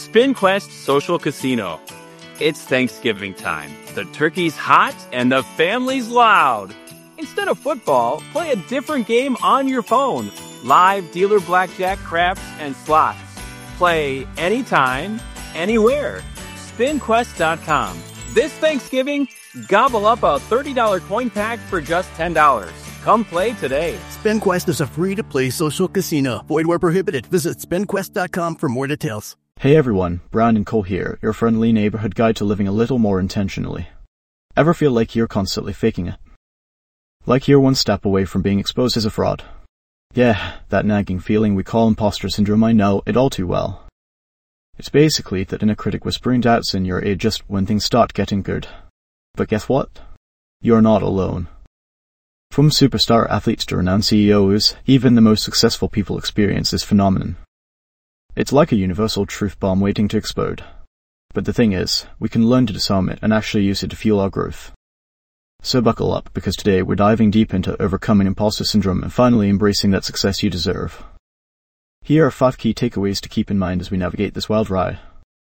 SpinQuest Social Casino. It's Thanksgiving time. The turkey's hot and the family's loud. Instead of football, play a different game on your phone. Live dealer blackjack, craps, and slots. Play anytime, anywhere. SpinQuest.com. This Thanksgiving, gobble up a $30 coin pack for just $10. Come play today. SpinQuest is a free-to-play social casino. Void where prohibited. Visit SpinQuest.com for more details. Hey everyone, Brandon Cole here, your friendly neighborhood guide to living a little more intentionally. Ever feel like you're constantly faking it? Like you're one step away from being exposed as a fraud? Yeah, that nagging feeling we call imposter syndrome, I know it all too well. It's basically that inner critic whispering doubts in your ear just when things start getting good. But guess what? You're not alone. From superstar athletes to renowned CEOs, even the most successful people experience this phenomenon. It's like a universal truth bomb waiting to explode. But the thing is, we can learn to disarm it and actually use it to fuel our growth. So buckle up, because today we're diving deep into overcoming imposter syndrome and finally embracing that success you deserve. Here are 5 key takeaways to keep in mind as we navigate this wild ride.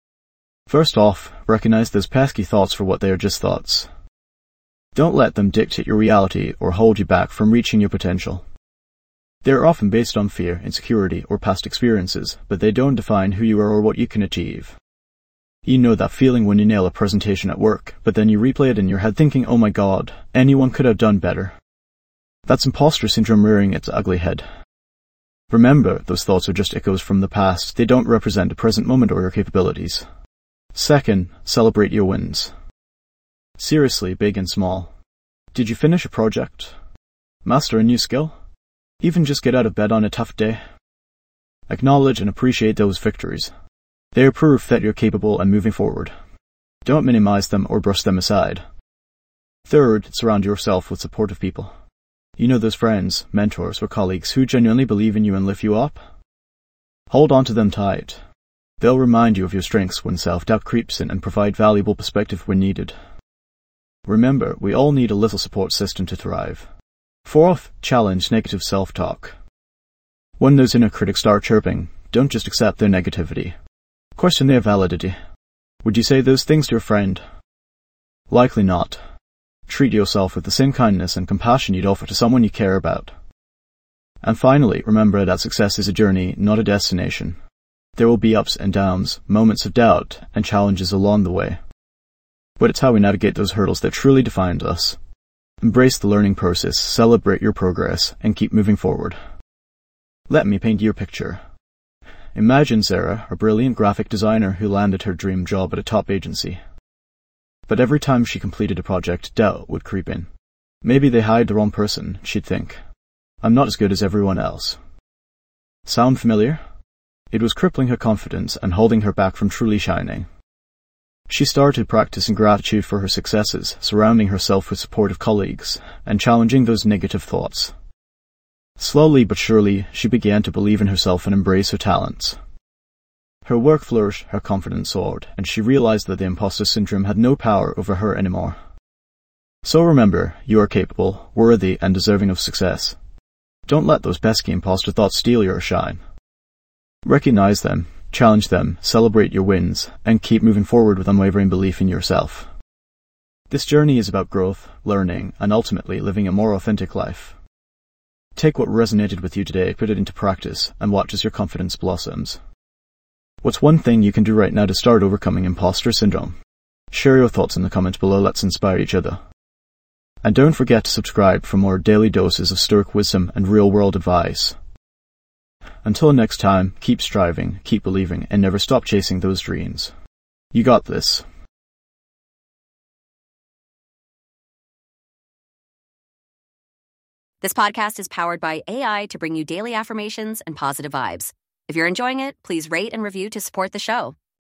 First off, recognize those pesky thoughts for what they are, just thoughts. Don't let them dictate your reality or hold you back from reaching your potential. They are often based on fear, insecurity, or past experiences, but they don't define who you are or what you can achieve. You know that feeling when you nail a presentation at work, but then you replay it in your head thinking, oh my god, anyone could have done better. That's imposter syndrome rearing its ugly head. Remember, those thoughts are just echoes from the past. They don't represent the present moment or your capabilities. Second, celebrate your wins. Seriously, big and small. Did you finish a project? Master a new skill? Even just get out of bed on a tough day? Acknowledge and appreciate those victories. They are proof that you're capable and moving forward. Don't minimize them or brush them aside. Third, surround yourself with supportive people. You know those friends, mentors, or colleagues who genuinely believe in you and lift you up? Hold on to them tight. They'll remind you of your strengths when self-doubt creeps in and provide valuable perspective when needed. Remember, we all need a little support system to thrive. Fourth, challenge negative self-talk. When those inner critics start chirping, don't just accept their negativity. Question their validity. Would you say those things to your friend? Likely not. Treat yourself with the same kindness and compassion you'd offer to someone you care about. And finally, remember that success is a journey, not a destination. There will be ups and downs, moments of doubt, and challenges along the way. But it's how we navigate those hurdles that truly define us. Embrace the learning process, celebrate your progress, and keep moving forward. Let me paint your picture. Imagine Sarah, a brilliant graphic designer who landed her dream job at a top agency. But every time she completed a project, doubt would creep in. Maybe they hired the wrong person, she'd think. I'm not as good as everyone else. Sound familiar? It was crippling her confidence and holding her back from truly shining. She started practicing gratitude for her successes, surrounding herself with supportive colleagues, and challenging those negative thoughts. Slowly but surely, she began to believe in herself and embrace her talents. Her work flourished, her confidence soared, and she realized that the imposter syndrome had no power over her anymore. So remember, you are capable, worthy, and deserving of success. Don't let those pesky imposter thoughts steal your shine. Recognize them, challenge them, celebrate your wins, and keep moving forward with unwavering belief in yourself. This journey is about growth, learning, and ultimately living a more authentic life. Take what resonated with you today, put it into practice, and watch as your confidence blossoms. What's one thing you can do right now to start overcoming imposter syndrome? Share your thoughts in the comments below. Let's inspire each other. And don't forget to subscribe for more daily doses of Stoic wisdom and real-world advice. Until next time, keep striving, keep believing, and never stop chasing those dreams. You got this. This podcast is powered by AI to bring you daily affirmations and positive vibes. If you're enjoying it, please rate and review to support the show.